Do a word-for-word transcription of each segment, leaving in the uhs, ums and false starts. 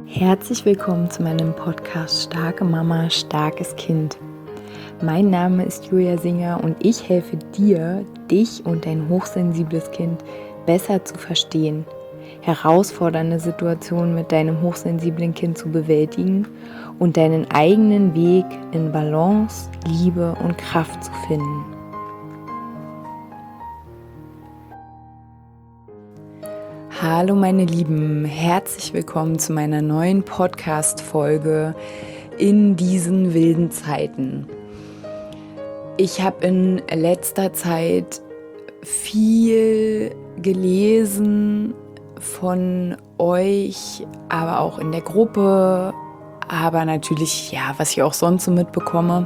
Herzlich willkommen zu meinem Podcast Starke Mama, starkes Kind. Mein Name ist Julia Singer und ich helfe dir, dich und dein hochsensibles Kind besser zu verstehen, herausfordernde Situationen mit deinem hochsensiblen Kind zu bewältigen und deinen eigenen Weg in Balance, Liebe und Kraft zu finden. Hallo meine Lieben, herzlich willkommen zu meiner neuen Podcast-Folge in diesen wilden Zeiten. Ich habe in letzter Zeit viel gelesen von euch, aber auch in der Gruppe, aber natürlich, ja, was ich auch sonst so mitbekomme,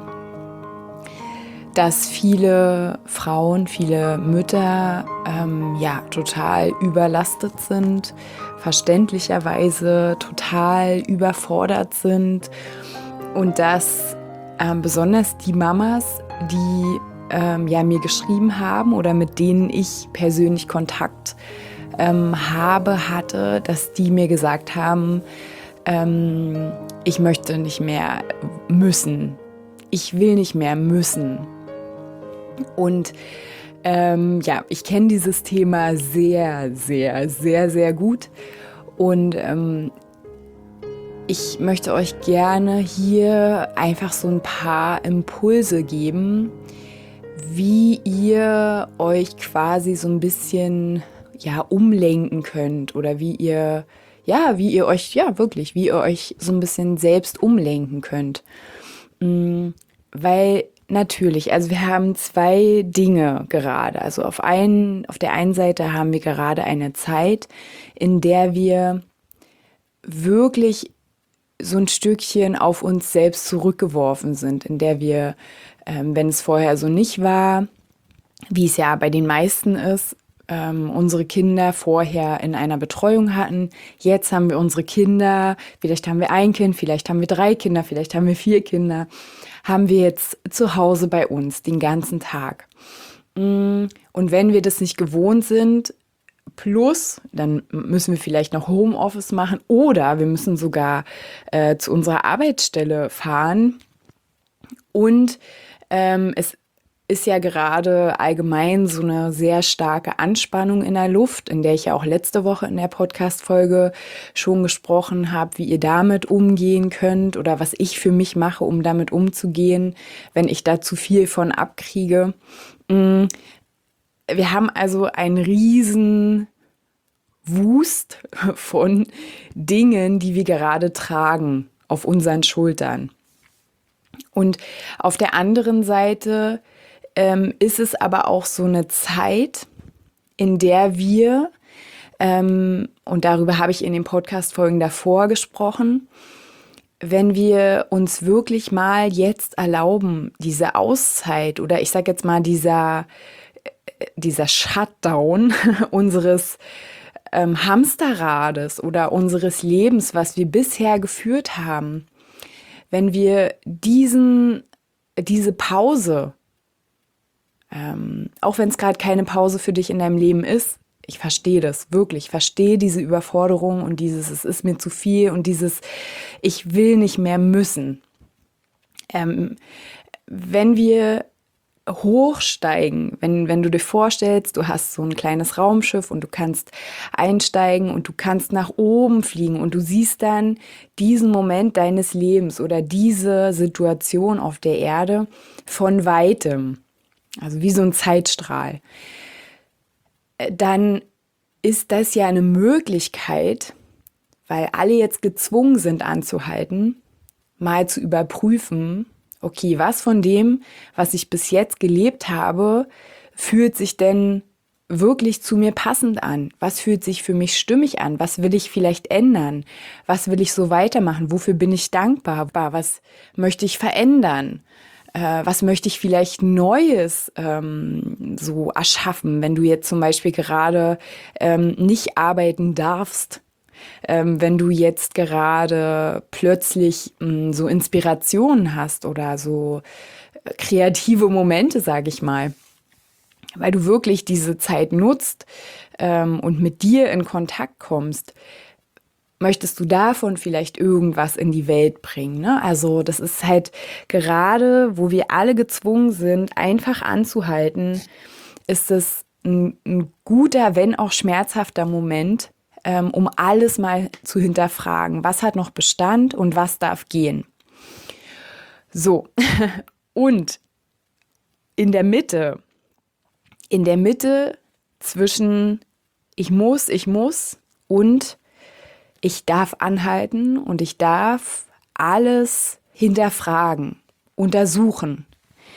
dass viele Frauen, viele Mütter ähm, ja total überlastet sind, verständlicherweise total überfordert sind und dass ähm, besonders die Mamas, die ähm, ja mir geschrieben haben oder mit denen ich persönlich Kontakt ähm, habe, hatte, dass die mir gesagt haben, ähm, ich möchte nicht mehr müssen, ich will nicht mehr müssen. Und ähm, ja, ich kenne dieses Thema sehr, sehr, sehr, sehr gut und ähm, ich möchte euch gerne hier einfach so ein paar Impulse geben, wie ihr euch quasi so ein bisschen ja umlenken könnt oder wie ihr ja, wie ihr euch ja wirklich, wie ihr euch so ein bisschen selbst umlenken könnt, mhm, weil natürlich, also wir haben zwei Dinge gerade. Also auf einen, auf der einen Seite haben wir gerade eine Zeit, in der wir wirklich so ein Stückchen auf uns selbst zurückgeworfen sind, in der wir, ähm, wenn es vorher so nicht war, wie es ja bei den meisten ist, ähm, unsere Kinder vorher in einer Betreuung hatten. Jetzt haben wir unsere Kinder, vielleicht haben wir ein Kind, vielleicht haben wir drei Kinder, vielleicht haben wir vier Kinder, haben wir jetzt zu Hause bei uns den ganzen Tag. Und wenn wir das nicht gewohnt sind, plus, dann müssen wir vielleicht noch Homeoffice machen oder wir müssen sogar äh, zu unserer Arbeitsstelle fahren. Und ähm, es ist ja gerade allgemein so eine sehr starke Anspannung in der Luft, in der ich ja auch letzte Woche in der Podcast-Folge schon gesprochen habe, wie ihr damit umgehen könnt oder was ich für mich mache, um damit umzugehen, wenn ich da zu viel von abkriege. Wir haben also einen riesen Wust von Dingen, die wir gerade tragen auf unseren Schultern. Und auf der anderen Seite ähm, ist es aber auch so eine Zeit, in der wir, ähm, und darüber habe ich in den Podcast-Folgen davor gesprochen, wenn wir uns wirklich mal jetzt erlauben, diese Auszeit oder ich sage jetzt mal dieser, dieser Shutdown unseres ähm, Hamsterrades oder unseres Lebens, was wir bisher geführt haben, wenn wir diesen, diese Pause, ähm, auch wenn es gerade keine Pause für dich in deinem Leben ist, ich verstehe das wirklich, ich verstehe diese Überforderung und dieses, es ist mir zu viel und dieses, ich will nicht mehr müssen. Ähm, wenn wir hochsteigen, wenn, wenn du dir vorstellst, du hast so ein kleines Raumschiff und du kannst einsteigen und du kannst nach oben fliegen und du siehst dann diesen Moment deines Lebens oder diese Situation auf der Erde von weitem, also wie so ein Zeitstrahl, dann ist das ja eine Möglichkeit, weil alle jetzt gezwungen sind anzuhalten, mal zu überprüfen, okay, was von dem, was ich bis jetzt gelebt habe, fühlt sich denn wirklich zu mir passend an? Was fühlt sich für mich stimmig an? Was will ich vielleicht ändern? Was will ich so weitermachen? Wofür bin ich dankbar? Was möchte ich verändern? Äh, was möchte ich vielleicht Neues ähm, so erschaffen, wenn du jetzt zum Beispiel gerade ähm, nicht arbeiten darfst? Ähm, wenn du jetzt gerade plötzlich mh, so Inspirationen hast oder so kreative Momente, sage ich mal, weil du wirklich diese Zeit nutzt ähm, und mit dir in Kontakt kommst, möchtest du davon vielleicht irgendwas in die Welt bringen, ne? Also das ist halt gerade, wo wir alle gezwungen sind, einfach anzuhalten, ist es ein, ein guter, wenn auch schmerzhafter Moment, ähm, um alles mal zu hinterfragen. Was hat noch Bestand und was darf gehen? So, und in der Mitte, in der Mitte zwischen ich muss, ich muss und ich darf anhalten und ich darf alles hinterfragen, untersuchen.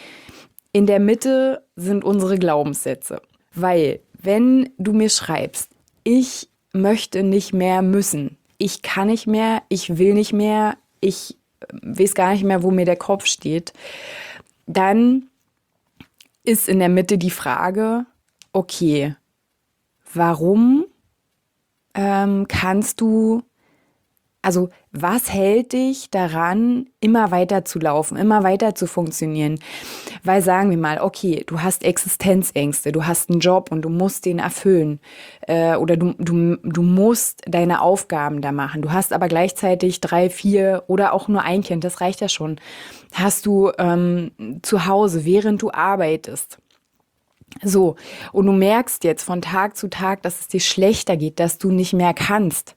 In der Mitte sind unsere Glaubenssätze, weil wenn du mir schreibst, ich möchte nicht mehr müssen, ich kann nicht mehr, ich will nicht mehr, ich weiß gar nicht mehr, wo mir der Kopf steht, dann ist in der Mitte die Frage, okay, warum ähm, kannst du, also was hält dich daran, immer weiter zu laufen, immer weiter zu funktionieren? Weil sagen wir mal, okay, du hast Existenzängste, du hast einen Job und du musst den erfüllen äh, oder du, du, du musst deine Aufgaben da machen. Du hast aber gleichzeitig drei, vier oder auch nur ein Kind, das reicht ja schon. Hast du ähm, zu Hause, während du arbeitest. So, und du merkst jetzt von Tag zu Tag, dass es dir schlechter geht, dass du nicht mehr kannst.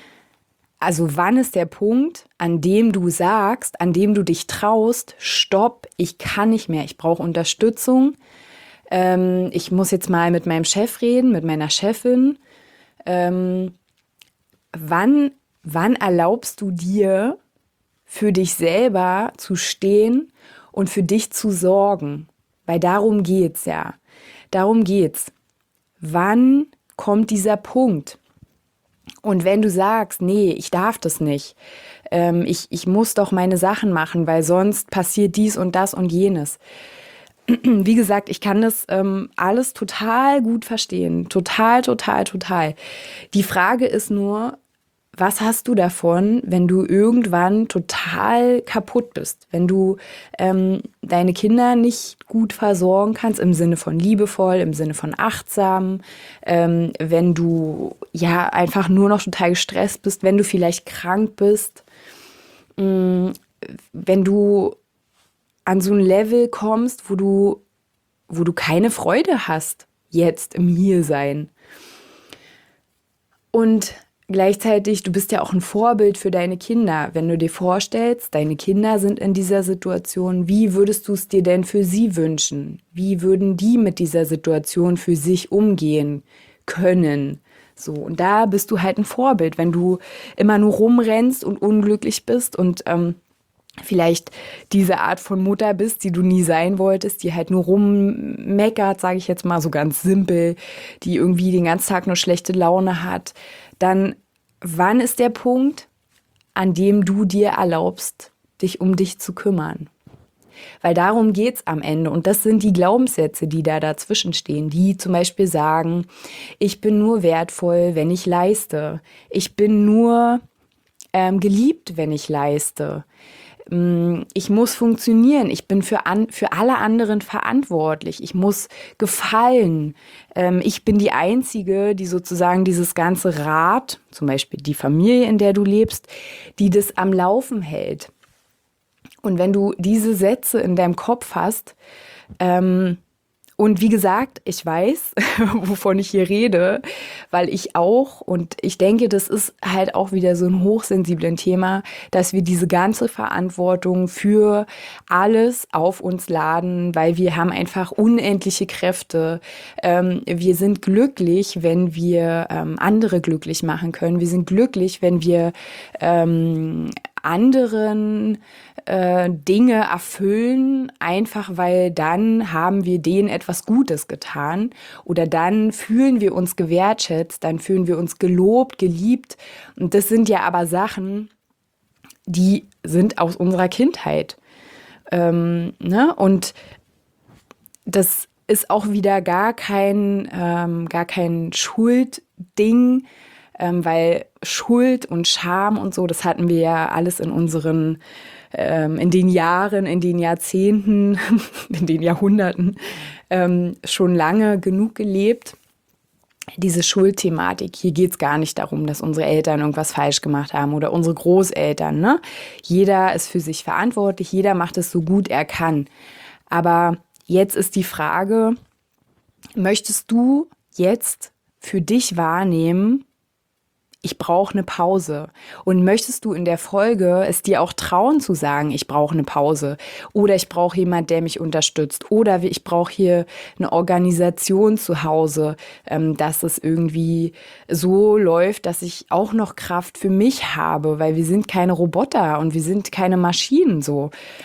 Also wann ist der Punkt, an dem du sagst, an dem du dich traust, stopp, ich kann nicht mehr, ich brauche Unterstützung, ähm, ich muss jetzt mal mit meinem Chef reden, mit meiner Chefin. Ähm, wann, wann erlaubst du dir, für dich selber zu stehen und für dich zu sorgen? Weil darum geht's ja. Darum geht's. Wann kommt dieser Punkt? Und wenn du sagst, nee, ich darf das nicht, ähm, ich, ich muss doch meine Sachen machen, weil sonst passiert dies und das und jenes. Wie gesagt, ich kann das ähm, alles total gut verstehen. Total, total, total. Die Frage ist nur, was hast du davon, wenn du irgendwann total kaputt bist? Wenn du ähm, deine Kinder nicht gut versorgen kannst, im Sinne von liebevoll, im Sinne von achtsam, ähm, wenn du ja einfach nur noch total gestresst bist, wenn du vielleicht krank bist, mh, wenn du an so ein Level kommst, wo du, wo du keine Freude hast, jetzt im Hiersein. Und gleichzeitig, du bist ja auch ein Vorbild für deine Kinder. Wenn du dir vorstellst, deine Kinder sind in dieser Situation, wie würdest du es dir denn für sie wünschen? Wie würden die mit dieser Situation für sich umgehen können? So, und da bist du halt ein Vorbild, wenn du immer nur rumrennst und unglücklich bist und ähm, vielleicht diese Art von Mutter bist, die du nie sein wolltest, die halt nur rummeckert, sage ich jetzt mal so ganz simpel, die irgendwie den ganzen Tag nur schlechte Laune hat, dann wann ist der Punkt, an dem du dir erlaubst, dich um dich zu kümmern? Weil darum geht's am Ende. Und das sind die Glaubenssätze, die da dazwischen stehen, die zum Beispiel sagen, ich bin nur wertvoll, wenn ich leiste. Ich bin nur ähm, geliebt, wenn ich leiste. Ich muss funktionieren, ich bin für, an, für alle anderen verantwortlich, ich muss gefallen. Ähm, ich bin die Einzige, die sozusagen dieses ganze Rad, zum Beispiel die Familie, in der du lebst, die das am Laufen hält. Und wenn du diese Sätze in deinem Kopf hast, ähm, und wie gesagt, ich weiß, wovon ich hier rede, weil ich auch, und ich denke, das ist halt auch wieder so ein hochsensiblen Thema, dass wir diese ganze Verantwortung für alles auf uns laden, weil wir haben einfach unendliche Kräfte. Ähm, wir sind glücklich, wenn wir ähm, andere glücklich machen können. Wir sind glücklich, wenn wir ähm, anderen äh, Dinge erfüllen, einfach weil dann haben wir denen etwas Gutes getan oder dann fühlen wir uns gewertschätzt, dann fühlen wir uns gelobt, geliebt. Und das sind ja aber Sachen, die sind aus unserer Kindheit. Ähm, ne? Und das ist auch wieder gar kein, ähm, gar kein Schuldding, ähm, weil Schuld und Scham und so, das hatten wir ja alles in unseren, ähm, in den Jahren, in den Jahrzehnten, in den Jahrhunderten ähm, schon lange genug gelebt. diese Schuldthematik, hier geht es gar nicht darum, dass unsere Eltern irgendwas falsch gemacht haben oder unsere Großeltern. Ne? Jeder ist für sich verantwortlich, jeder macht es so gut er kann. Aber jetzt ist die Frage, möchtest du jetzt für dich wahrnehmen, ich brauche eine Pause? Und möchtest du in der Folge es dir auch trauen zu sagen, ich brauche eine Pause? Oder ich brauche jemanden, der mich unterstützt? Oder ich brauche hier eine Organisation zu Hause, ähm, dass es irgendwie so läuft, dass ich auch noch Kraft für mich habe, weil wir sind keine Roboter und wir sind keine Maschinen so.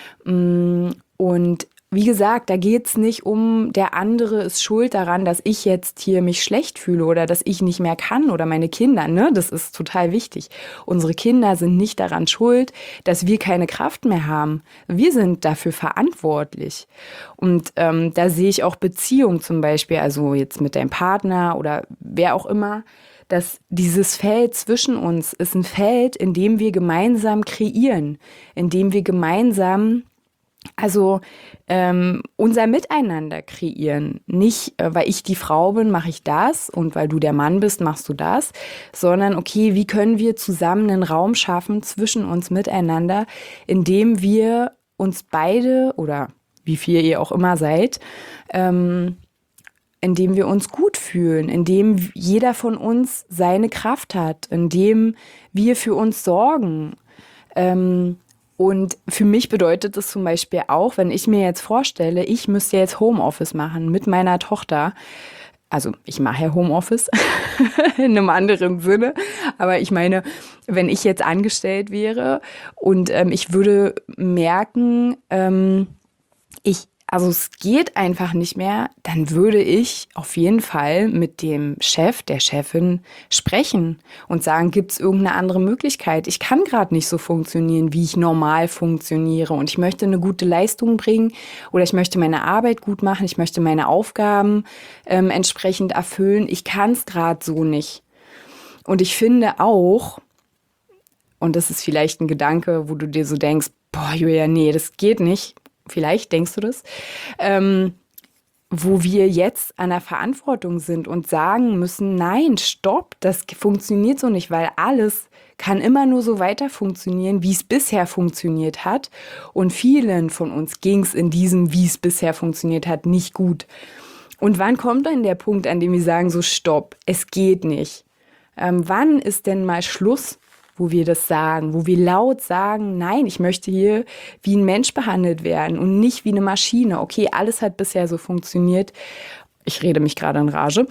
Und wie gesagt, da geht's nicht um, der andere ist schuld daran, dass ich jetzt hier mich schlecht fühle oder dass ich nicht mehr kann oder meine Kinder, ne? Das ist total wichtig. Unsere Kinder sind nicht daran schuld, dass wir keine Kraft mehr haben. Wir sind dafür verantwortlich. Und ähm, da sehe ich auch Beziehung zum Beispiel, also jetzt mit deinem Partner oder wer auch immer, dass dieses Feld zwischen uns ist ein Feld, in dem wir gemeinsam kreieren, in dem wir gemeinsam Also ähm, unser Miteinander kreieren. Nicht, äh, weil ich die Frau bin, mache ich das und weil du der Mann bist, machst du das, sondern okay, wie können wir zusammen einen Raum schaffen zwischen uns miteinander, in dem wir uns beide oder wie viel ihr auch immer seid, ähm, in dem wir uns gut fühlen, in dem jeder von uns seine Kraft hat, in dem wir für uns sorgen. Ähm, Und für mich bedeutet es zum Beispiel auch, wenn ich mir jetzt vorstelle, ich müsste jetzt Homeoffice machen mit meiner Tochter. Also ich mache ja Homeoffice in einem anderen Sinne, aber ich meine, wenn ich jetzt angestellt wäre und ähm, ich würde merken, ähm, ich also es geht einfach nicht mehr, dann würde ich auf jeden Fall mit dem Chef, der Chefin sprechen und sagen, gibt es irgendeine andere Möglichkeit? Ich kann gerade nicht so funktionieren, wie ich normal funktioniere und ich möchte eine gute Leistung bringen oder ich möchte meine Arbeit gut machen, ich möchte meine Aufgaben ähm, entsprechend erfüllen. Ich kann es gerade so nicht. Und ich finde auch, und das ist vielleicht ein Gedanke, wo du dir so denkst, boah, Julia, nee, das geht nicht. Vielleicht denkst du das, ähm, wo wir jetzt an der Verantwortung sind und sagen müssen, nein, stopp, das funktioniert so nicht, weil alles kann immer nur so weiter funktionieren, wie es bisher funktioniert hat. Und vielen von uns ging es in diesem, wie es bisher funktioniert hat, nicht gut. Und wann kommt dann der Punkt, an dem wir sagen, so stopp, es geht nicht? Ähm, wann ist denn mal Schluss, wo wir das sagen, wo wir laut sagen, nein, ich möchte hier wie ein Mensch behandelt werden und nicht wie eine Maschine. Okay, alles hat bisher so funktioniert. Ich rede mich gerade in Rage.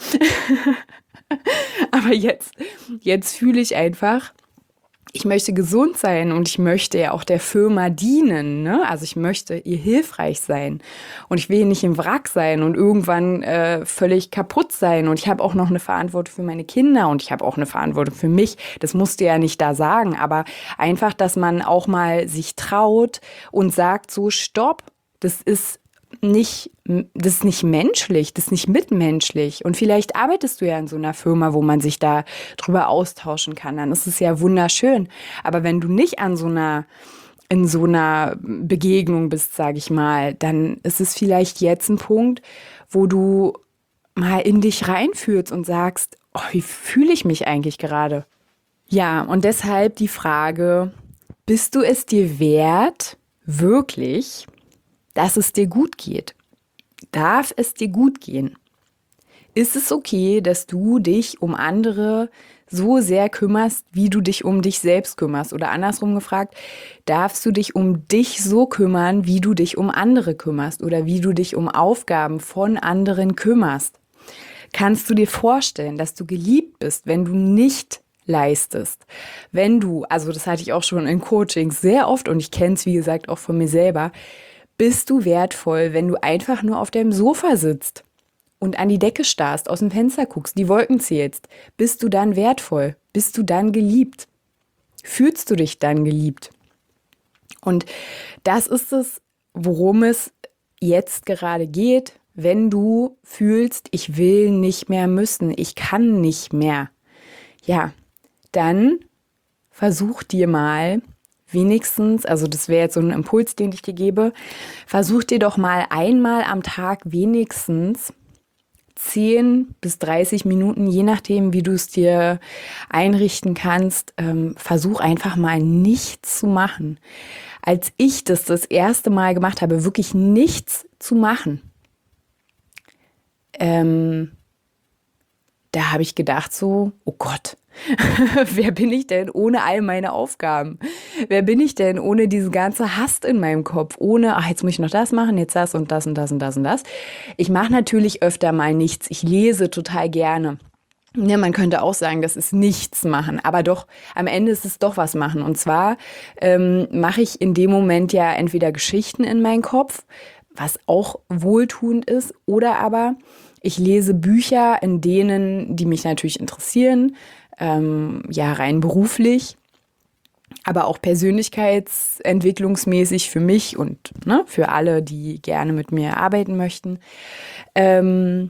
Aber jetzt, jetzt fühle ich einfach, ich möchte gesund sein und ich möchte ja auch der Firma dienen, ne? Also ich möchte ihr hilfreich sein und ich will nicht im Wrack sein und irgendwann äh, völlig kaputt sein und ich habe auch noch eine Verantwortung für meine Kinder und ich habe auch eine Verantwortung für mich. Das musst du ja nicht da sagen, aber einfach, dass man auch mal sich traut und sagt so, stopp, das ist nicht, das ist nicht menschlich, das ist nicht mitmenschlich. Und vielleicht arbeitest du ja in so einer Firma, wo man sich da drüber austauschen kann. Dann ist es ja wunderschön. Aber wenn du nicht an so einer, in so einer Begegnung bist, sage ich mal, dann ist es vielleicht jetzt ein Punkt, wo du mal in dich reinfühlst und sagst, oh, wie fühle ich mich eigentlich gerade? Ja, und deshalb die Frage, bist du es dir wert, wirklich, dass es dir gut geht? Darf es dir gut gehen? Ist es okay, dass du dich um andere so sehr kümmerst, wie du dich um dich selbst kümmerst? Oder andersrum gefragt, darfst du dich um dich so kümmern, wie du dich um andere kümmerst? Oder wie du dich um Aufgaben von anderen kümmerst? Kannst du dir vorstellen, dass du geliebt bist, wenn du nicht leistest? Wenn du, also das hatte ich auch schon in Coachings sehr oft und ich kenne es, wie gesagt, auch von mir selber, bist du wertvoll, wenn du einfach nur auf deinem Sofa sitzt und an die Decke starrst, aus dem Fenster guckst, die Wolken zählst? Bist du dann wertvoll? Bist du dann geliebt? Fühlst du dich dann geliebt? Und das ist es, worum es jetzt gerade geht, wenn du fühlst, ich will nicht mehr müssen, ich kann nicht mehr. Ja, dann versuch dir mal wenigstens, also das wäre jetzt so ein Impuls, den ich dir gebe, versuch dir doch mal einmal am Tag wenigstens zehn bis dreißig Minuten, je nachdem, wie du es dir einrichten kannst, ähm, versuch einfach mal nichts zu machen. Als ich das das erste Mal gemacht habe, wirklich nichts zu machen, ähm, da habe ich gedacht so, oh Gott, wer bin ich denn ohne all meine Aufgaben? Wer bin ich denn ohne diese ganze Hast in meinem Kopf? Ohne, ach, jetzt muss ich noch das machen, jetzt das und das und das und das und das. Ich mache natürlich öfter mal nichts. Ich lese total gerne. Ja, man könnte auch sagen, das ist nichts machen, aber doch, am Ende ist es doch was machen. Und zwar ähm, mache ich in dem Moment ja entweder Geschichten in meinen Kopf, was auch wohltuend ist, oder aber ich lese Bücher, in denen, die mich natürlich interessieren, ähm, ja rein beruflich, aber auch persönlichkeitsentwicklungsmäßig für mich und ne, für alle, die gerne mit mir arbeiten möchten. Ähm,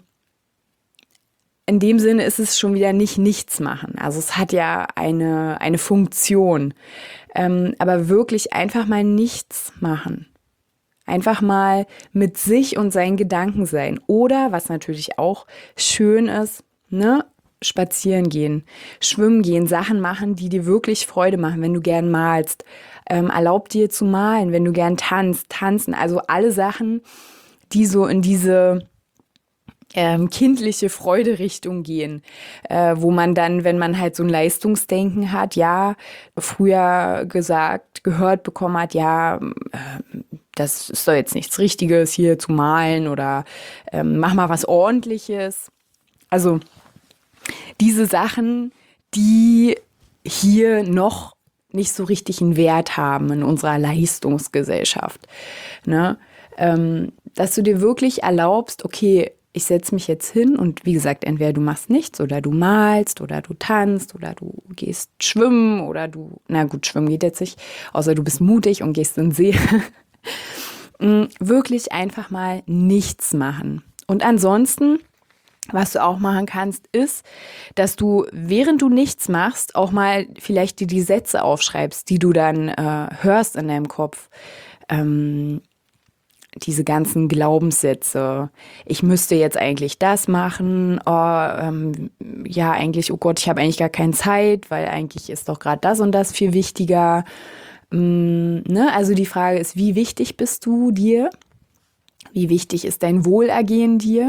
in dem Sinne ist es schon wieder nicht nichts machen. Also es hat ja eine, eine Funktion, ähm, aber wirklich einfach mal nichts machen. Einfach mal mit sich und seinen Gedanken sein. Oder, was natürlich auch schön ist, ne, spazieren gehen, schwimmen gehen, Sachen machen, die dir wirklich Freude machen, wenn du gern malst. Ähm, erlaub dir zu malen, wenn du gern tanzt, tanzen. Also alle Sachen, die so in diese ähm, kindliche Freude-Richtung gehen, äh, wo man dann, wenn man halt so ein Leistungsdenken hat, ja, früher gesagt, gehört bekommen hat, ja, äh, das ist doch jetzt nichts Richtiges, hier zu malen oder ähm, mach mal was Ordentliches. Also diese Sachen, die hier noch nicht so richtig einen Wert haben in unserer Leistungsgesellschaft. Ne? Ähm, dass du dir wirklich erlaubst, okay, ich setze mich jetzt hin und wie gesagt, entweder du machst nichts oder du malst oder du tanzt oder du gehst schwimmen oder du, na gut, schwimmen geht jetzt nicht, außer du bist mutig und gehst in den See. Wirklich einfach mal nichts machen. Und ansonsten, was du auch machen kannst, ist, dass du, während du nichts machst, auch mal vielleicht dir die Sätze aufschreibst, die du dann äh, hörst in deinem Kopf. Ähm, diese ganzen Glaubenssätze. Ich müsste jetzt eigentlich das machen. Oh, ähm, ja, eigentlich, oh Gott, ich habe eigentlich gar keine Zeit, weil eigentlich ist doch gerade das und das viel wichtiger. Mm, ne? Also die Frage ist, wie wichtig bist du dir? Wie wichtig ist dein Wohlergehen dir?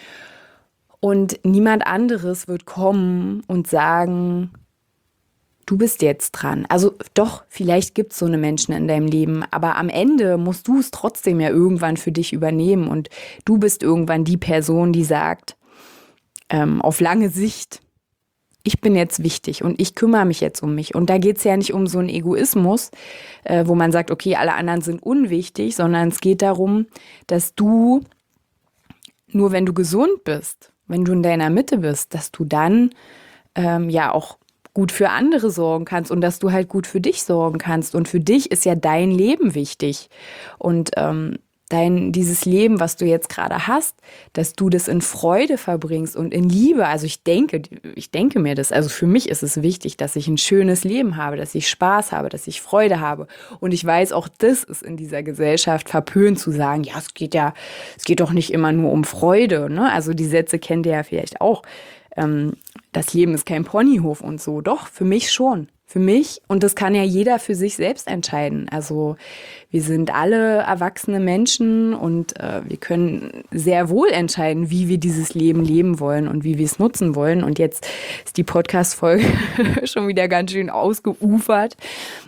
Und niemand anderes wird kommen und sagen, du bist jetzt dran. Also doch, vielleicht gibt es so eine Menschen in deinem Leben, aber am Ende musst du es trotzdem ja irgendwann für dich übernehmen und du bist irgendwann die Person, die sagt, ähm, auf lange Sicht, ich bin jetzt wichtig und ich kümmere mich jetzt um mich. Und da geht es ja nicht um so einen Egoismus, äh, wo man sagt, okay, alle anderen sind unwichtig, sondern es geht darum, dass du, nur wenn du gesund bist, wenn du in deiner Mitte bist, dass du dann ähm, ja auch gut für andere sorgen kannst und dass du halt gut für dich sorgen kannst. Und für dich ist ja dein Leben wichtig. Und ähm, dein, dieses Leben, was du jetzt gerade hast, dass du das in Freude verbringst und in Liebe. Also ich denke, ich denke mir das. Also für mich ist es wichtig, dass ich ein schönes Leben habe, dass ich Spaß habe, dass ich Freude habe. Und ich weiß, auch das ist in dieser Gesellschaft verpönt zu sagen, ja, es geht ja, es geht doch nicht immer nur um Freude. Ne? Also die Sätze kennt ihr ja vielleicht auch. Ähm, das Leben ist kein Ponyhof und so. Doch, für mich schon. Für mich, und das kann ja jeder für sich selbst entscheiden. Also wir sind alle erwachsene Menschen und äh, wir können sehr wohl entscheiden, wie wir dieses Leben leben wollen und wie wir es nutzen wollen. Und jetzt ist die Podcast-Folge schon wieder ganz schön ausgeufert.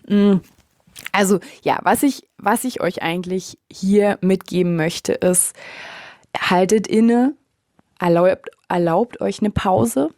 Also ja, was ich, was ich euch eigentlich hier mitgeben möchte, ist, haltet inne, erlaubt, erlaubt euch eine Pause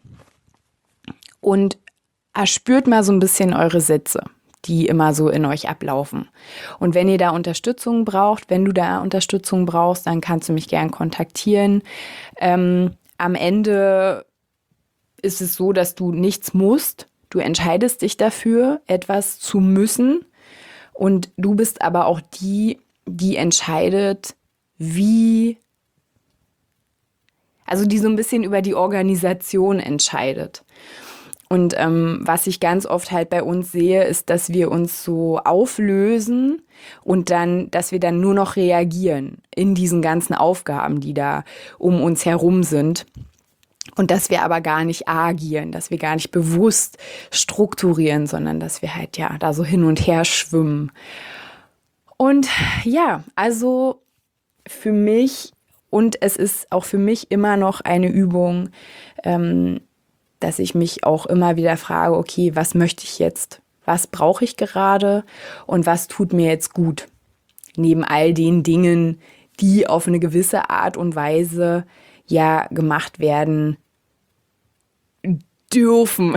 und erspürt mal so ein bisschen eure Sätze, die immer so in euch ablaufen. Und wenn ihr da Unterstützung braucht, wenn du da Unterstützung brauchst, dann kannst du mich gern kontaktieren. Ähm, am Ende ist es so, dass du nichts musst. Du entscheidest dich dafür, etwas zu müssen. Und du bist aber auch die, die entscheidet, wie, also die so ein bisschen über die Organisation entscheidet. Und ähm, was ich ganz oft halt bei uns sehe, ist, dass wir uns so auflösen und dann, dass wir dann nur noch reagieren in diesen ganzen Aufgaben, die da um uns herum sind. Und dass wir aber gar nicht agieren, dass wir gar nicht bewusst strukturieren, sondern dass wir halt ja da so hin und her schwimmen. Und ja, also für mich, und es ist auch für mich immer noch eine Übung, ähm, dass ich mich auch immer wieder frage, okay, was möchte ich jetzt? Was brauche ich gerade und was tut mir jetzt gut? Neben all den Dingen, die auf eine gewisse Art und Weise ja gemacht werden dürfen.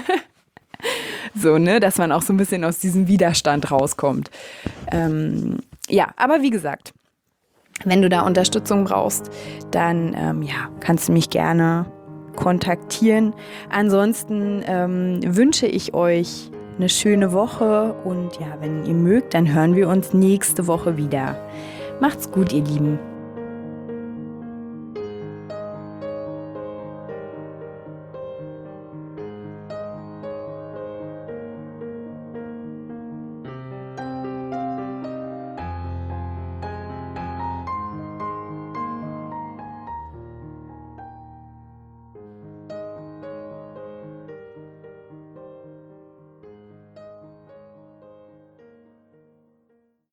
So, ne, dass man auch so ein bisschen aus diesem Widerstand rauskommt. Ähm, ja, aber wie gesagt, wenn du da Unterstützung brauchst, dann ähm, ja, kannst du mich gerne kontaktieren. Ansonsten ähm, wünsche ich euch eine schöne Woche und ja, wenn ihr mögt, dann hören wir uns nächste Woche wieder. Macht's gut, ihr Lieben.